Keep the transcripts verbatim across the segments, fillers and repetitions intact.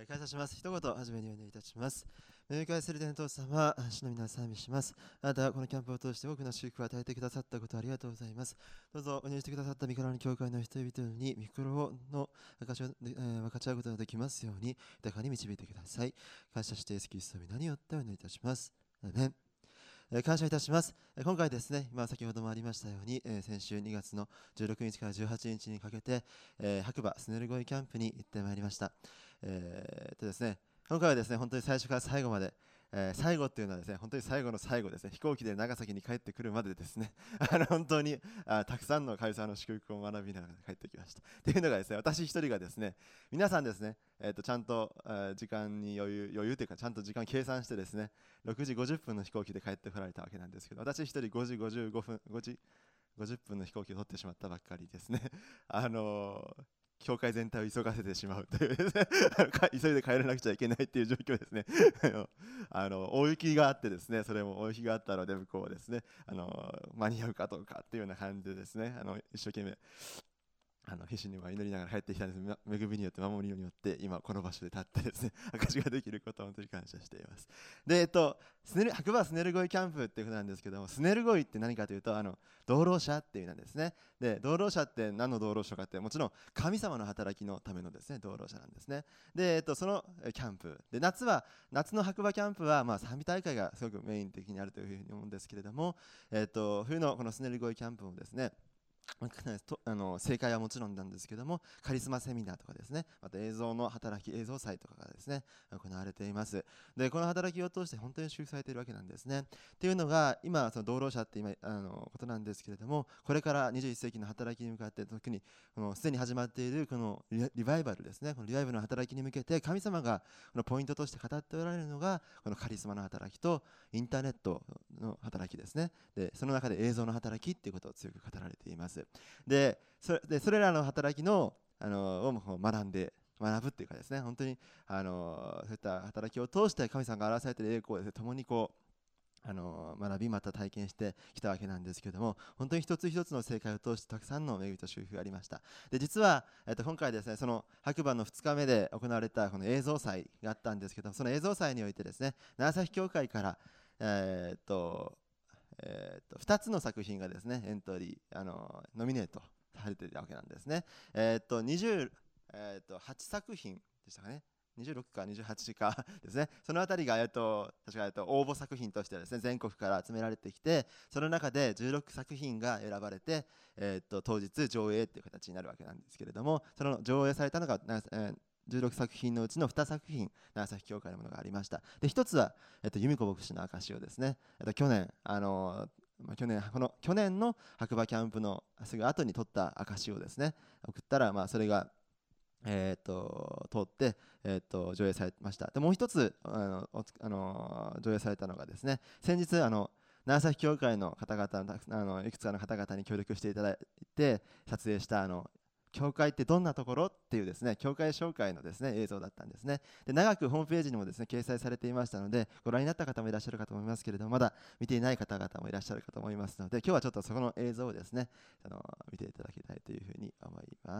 感謝します。一言初めにお祈りいたします。恵み返せる天父様、主の皆賛美します。あなたはこのキャンプを通して多くの祝福を与えてくださったことありがとうございます。どうぞお願いしてくださった御心の教会の人々に御心の分かち合う、えー、分かち合うことができますように豊かに導いてください。感謝してイエスキリストの皆によってお祈りいたします。アーメン。えー感謝いたします。えー今回ですね、今先ほどもありましたように、えー先週にがつのじゅうろくにちからじゅうはちにちにかけて、えー白馬スネルゴイキャンプに行ってまいりました。えーっとですね、今回はですね、本当に最初から最後まで、えー最後っていうのはですね、本当に最後の最後ですね、飛行機で長崎に帰ってくるまでですね、あの本当にあたくさんの神様の祝福を学びながら帰ってきました。っていうのがですね、私一人がですね、皆さんですね、えーっとちゃんと、えー時間に余裕、余裕というか、ちゃんと時間計算してですね、ろくじごじゅっぷんの飛行機で帰ってこられたわけなんですけど、私一人ごじごじゅうごふん、ごじごじゅっぷんの飛行機を取ってしまったばっかりですね。あのー教会全体を急がせてしまうというですねあのか急いで帰らなくちゃいけないっていう状況ですね。あのあの大雪があってですね、それも大雪があったので向こうはですね、あの間に合うかどうかっていうような感じでですね、あの一生懸命あの必死には祈りながら帰ってきたんです。ま恵みによって守りによって今この場所で立ってですね証ができることを本当に感謝しています。で、えっと、スネル白馬スネルゴイキャンプっていうことなんですけども、スネルゴイって何かというと、あの道路者っていう意味なんですね。で、道路者って何の道路者かって、もちろん神様の働きのためのですね道路者なんですね。で、えっと、そのえキャンプで、夏は夏の白馬キャンプはまあ賛美大会がすごくメイン的にあるというふうに思うんですけれども、えっと、冬のこのスネルゴイキャンプもですね、まあとあの正解はもちろんなんですけども、カリスマセミナーとかですね、また映像の働き、映像祭とかがですね行われています。で、この働きを通して本当に祝福されているわけなんですね。っていうのが今その道路者って今あのことなんですけれども、これからにじゅういっ世紀の働きに向かって、特にこのすでに始まっているこのリリバイバルですね、このリバイバルの働きに向けて神様がこのポイントとして語っておられるのがこのカリスマの働きとインターネットの働きですね。で、その中で映像の働きっていうことを強く語られています。でそれでそれらの働きの、あのを学んで学ぶっていうかですね、本当にあのそういった働きを通して神様が表されている栄光をですね、共にこうあの学びまた体験してきたわけなんですけれども、本当に一つ一つの正解を通してたくさんの恵みと祝福がありました。で、実は、えっと、今回ですね、その白馬のふつかめで行われたこの映像祭があったんですけども、その映像祭においてですね、長崎教会から、えーっとえー、とふたつの作品がですねエントリーあのノミネートされているわけなんですね。えー、とにじゅう、えー、とはちさく品でしたかね、にじゅうろくかにじゅうはちかですね、そのあたりが、えー、と確か、えー、と応募作品としてですね全国から集められてきて、その中でじゅうろくさく品が選ばれて、えー、と当日上映という形になるわけなんですけれども、その上映されたのが、なえーじゅうろくさく品のうちのにさく品、長崎教会のものがありました。で、ひとつは、えっと、由美子牧師の証をですね、えっと、去年、あのまあ、去年この去年の白馬キャンプのすぐ後に撮った証をですね送ったら、まあ、それが、えー、と通って、えー、と上映されました。で、もう一つあのおつあの上映されたのがですね、先日あの長崎教会の方々のあのいくつかの方々に協力していただいて撮影したあの教会ってどんなところっていうですね教会紹介のですね映像だったんですね。で、長くホームページにもですね掲載されていましたので、ご覧になった方もいらっしゃるかと思いますけれども、まだ見ていない方々もいらっしゃるかと思いますので、今日はちょっとそこの映像をですねあの見ていただきたいというふうに思います。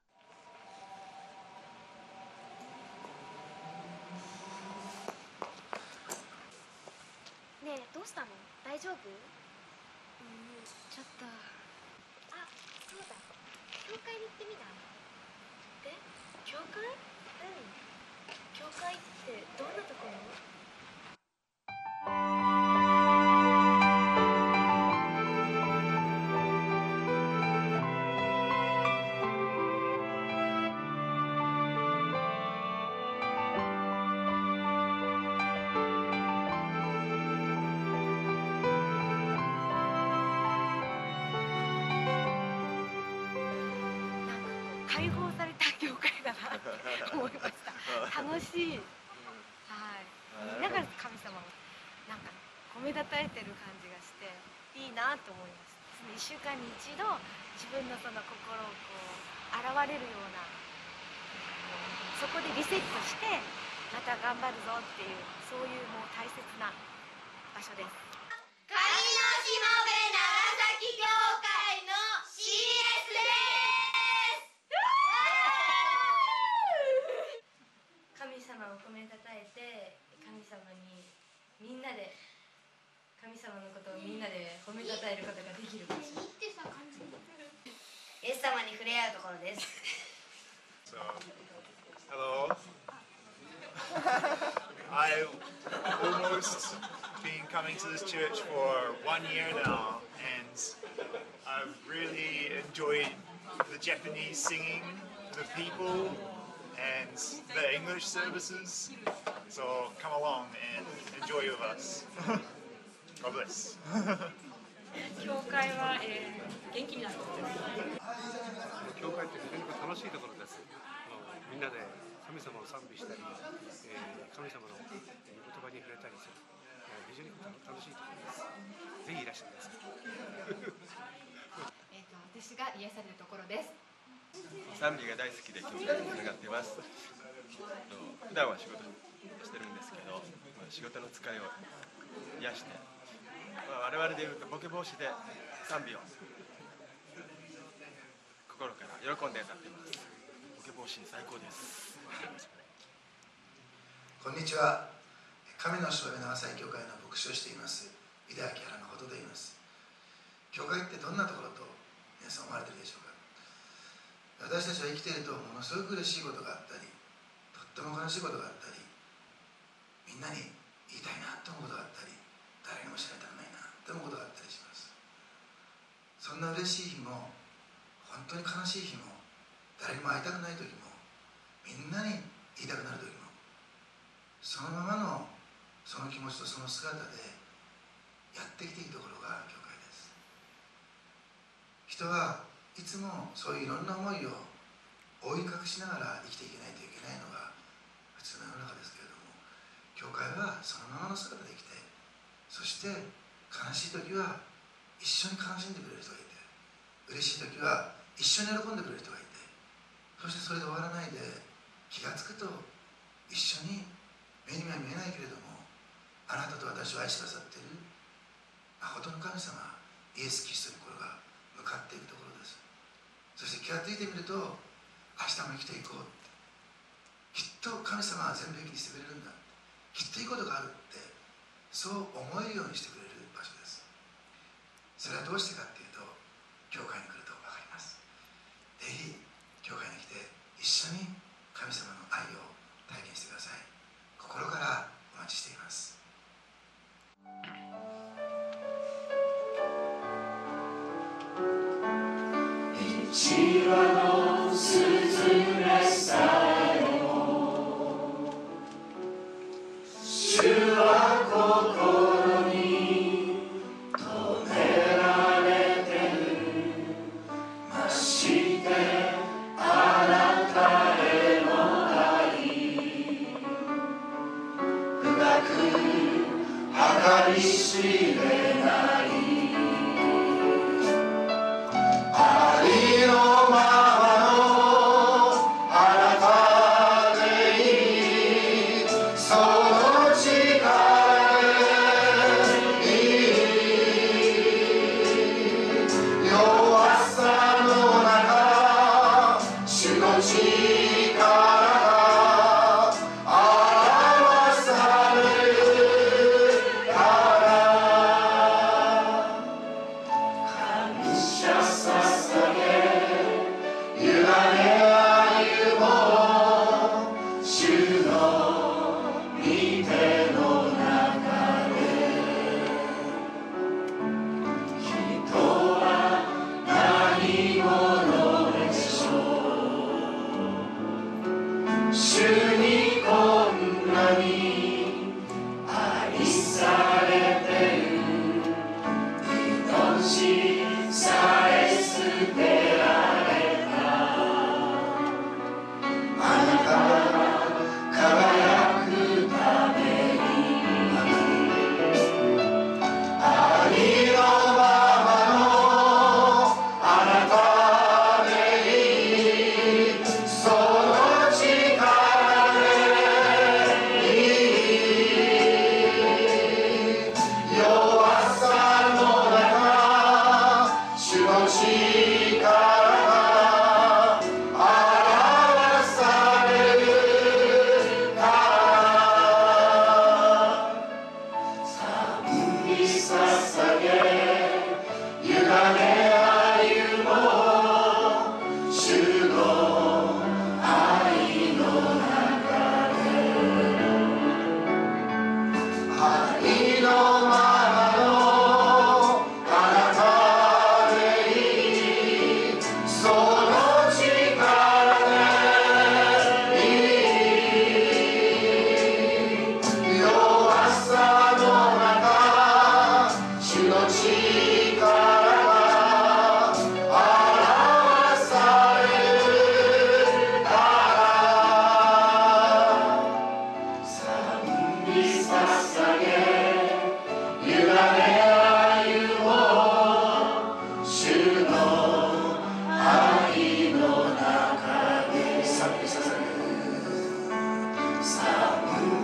ねえ、どうしたの？大丈夫？うん、 ちょっと。 あ、そうだ。教会に行ってみた。 え、教会？ うん。 教会ってどんなところ？ 解放された教会だなって思いました。楽しい。はい。みんなが神様をなんか褒めたたえてる感じがしていいなと思いました。そのいっしゅうかんに一度自分のその心をこう現れるような、そこでリセットしてまた頑張るぞっていう、そういうもう大切な場所です。 上のしもべ長崎教会の シーエス です。 神様にみんなで神様のことをみんなで褒めたたえることができる場所。 イエス様に触れ合うところです。 So, hello. I've almost been coming to this church for one year now, and I've really enjoyed the Japanese singing, the people, and the English services. So come along and enjoy with us. God bless. 教会は、えー、元気になることです。 教会って非常に楽しいところです。みんなで神様を賛美したり、えー、神様の言葉に触れたりする、えー、非常に楽しいところです。ぜひいらっしゃいください。 えっと私が癒されるところです。 賛美が大好きで教会につながっています。普段は仕事してるんですけど、仕事の疲れを癒して、まあ、我々でいうとボケ防止で賛美を心から喜んで歌っています。ボケ防止最高です。 こんにちは。神のしもべ長崎教会の牧師をしています井田明原誠と言います。教会ってどんなところと皆さん思われているでしょうか。私たちは生きているとものすごく嬉しいことがあったり、とっても悲しいことがあったり、みんなに言いたいなと思うことがあったり、誰にも知られたくないなと思うことがあったりします。そんな嬉しい日も本当に悲しい日も、誰にも会いたくない時も、みんなに言いたくなる時も、そのままのその気持ちとその姿でやってきているところが教会です。人はいつもそういういろんな思いを覆い隠しながら生きていけないといけないのが普通の世の中ですけれども、教会はそのままの姿で生きて、そして悲しい時は一緒に悲しんでくれる人がいて、嬉しい時は一緒に喜んでくれる人がいて、そしてそれで終わらないで、気がつくと一緒に目には見えないけれども、あなたと私を愛してくださっている誠の神様イエス・キリストに心が向かっているところです。そして気がついてみると、明日も生きていこうって、きっと神様は全部平気にしてくれるんだ、きっといいことがあるって、そう思えるようにしてくれる場所です。それはどうしてかっていうと、教会に来ると分かります。ぜひ教会に来て一緒に神様の愛を体験してください。心からお待ちしています。 一羽のスズメさえも主は心に留められてる。ましてあなたへの愛、深く計り知れない。 その力で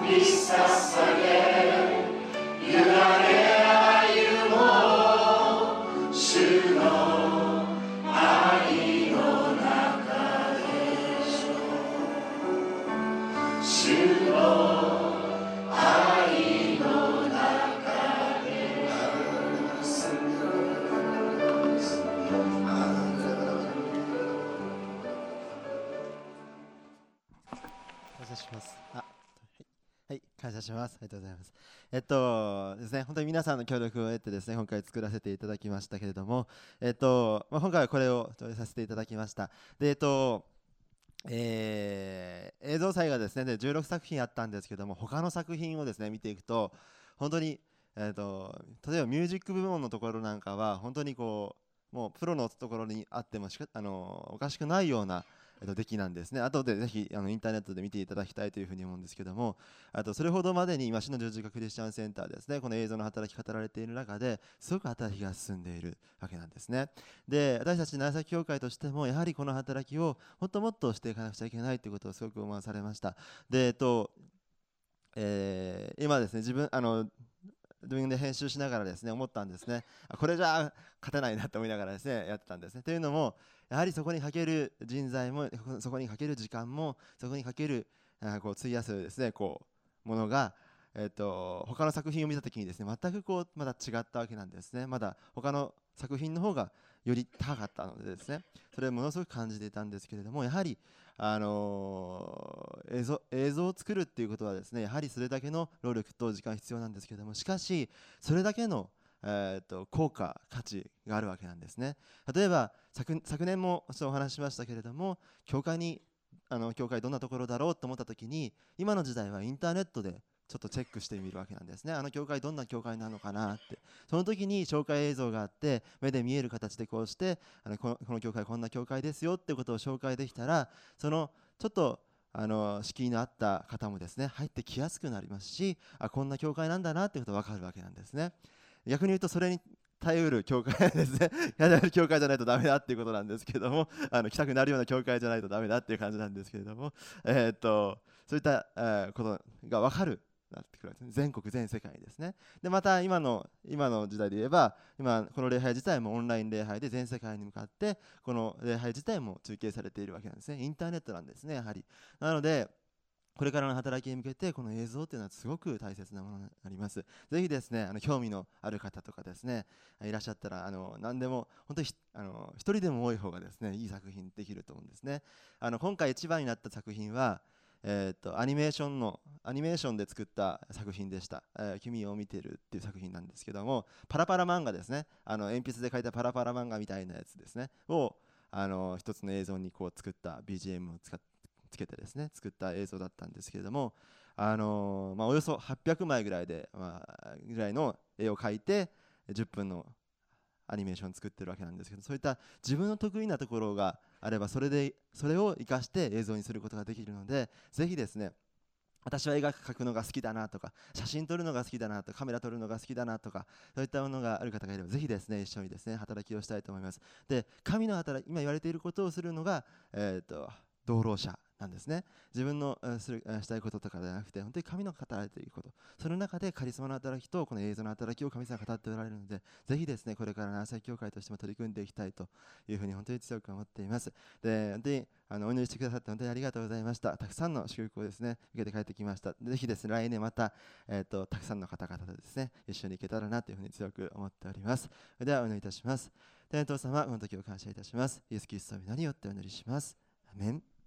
に捧げ委ね歩もう主の愛の中でしょう主の愛の中で感謝します。あ、はい、はい、感謝します。ありがとうございます。えっとですね、本当に皆さんの協力を得てですね、今回作らせていただきましたけれども、えっと、まあ、今回はこれを上映させていただきました。で、えっと、えー映像祭がですね、でじゅうろくさく品あったんですけども、他の作品をですね、見ていくと、本当に、えっと、例えばミュージック部門のところなんかは、本当にこう、もうプロのところにあってもしかあのおかしくないような、えっと、出来なんですね。後でぜひあのインターネットで見ていただきたいというふうに思うんですけども、あとそれほどまでに今、市の十字架クリスチャンセンターですね、この映像の働き語られている中ですごく働きが進んでいるわけなんですね。で、私たち長崎教会としてもやはりこの働きをもっともっとしていかなくちゃいけないということをすごく思わされました。で、えっとえー今ですね、自分あの自分で編集しながらですね思ったんですね。あ、これじゃあ勝てないなと思いながらですねやってたんですね。というのも、やはりそこにかける人材も、そこにかける時間も、そこにかけるあこう費やすですねこうものが、えっと他の作品を見たときにですね全くこうまだ違ったわけなんですね。まだ他の作品の方がより高かったのでですね、それをものすごく感じていたんですけれども、やはりあのー映像、映像を作るっていうことはですね、やはりそれだけの労力と時間必要なんですけれども、しかしそれだけの、えー、と効果価値があるわけなんですね。例えば 昨, 昨年もそうお話ししましたけれども、教会にあの教会どんなところだろうと思った時に、今の時代はインターネットでちょっとチェックしてみるわけなんですね。あの教会どんな教会なのかなって、その時に紹介映像があって、目で見える形でこうしてあのこのこの教会こんな教会ですよってことを紹介できたら、そのちょっとあの敷居のあった方もですね入ってきやすくなりますし、あ、こんな教会なんだなってことが分かるわけなんですね。逆に言うとそれに耐えうる教会ですねやれる教会じゃないとダメだっていうことなんですけども、あの来たくなるような教会じゃないとダメだっていう感じなんですけれども、えー、っとそういった、えーことが分かるなってくるわけですね。全国全世界にですね。でまた今の今の時代で言えば、今この礼拝自体もオンライン礼拝で全世界に向かってこの礼拝自体も中継されているわけなんですね。インターネットなんですね、やはり。なのでこれからの働きに向けてこの映像というのはすごく大切なものになります。ぜひですね、あの興味のある方とかですねいらっしゃったら、あの何でも本当にあの一人でも多い方がですねいい作品できると思うんですね。あの今回一番になった作品はえー、とアニメーションのアニメーションで作った作品でした、えー、君を見てるっていう作品なんですけども、パラパラ漫画ですね、あの鉛筆で描いたパラパラ漫画みたいなやつですねをあの一つの映像にこう作った ビージーエム を使っつけてですね作った映像だったんですけれども、あのーまあ、およそはっぴゃくまいぐらいで、まあ、ぐらいの絵を描いてじゅっぷんのアニメーション作ってるわけなんですけど、そういった自分の得意なところがあればそれでそれを生かして映像にすることができるので、ぜひですね、私は絵が描くのが好きだなとか、写真撮るのが好きだなとか、カメラ撮るのが好きだなとか、そういったものがある方がいればぜひですね一緒にですね働きをしたいと思います。で、神の働き、今言われていることをするのが、えー、と同労者なんですね。自分のするしたいこととかではなくて、本当に神の働いていること、その中でカリスマの働きとこの映像の働きを神様が語っておられるので、ぜひですねこれから長崎教会としても取り組んでいきたいというふうに本当に強く思っています。で、本当にあのお祈りしてくださって本当にありがとうございました。たくさんの祝福をですね受けて帰ってきました。ぜひですね来年また、えー、とたくさんの方々とですね一緒に行けたらなというふうに強く思っております。それではお祈りいたします。天父様、この時を感謝いたします。イエス・キリストの皆によってお祈りします。アメン。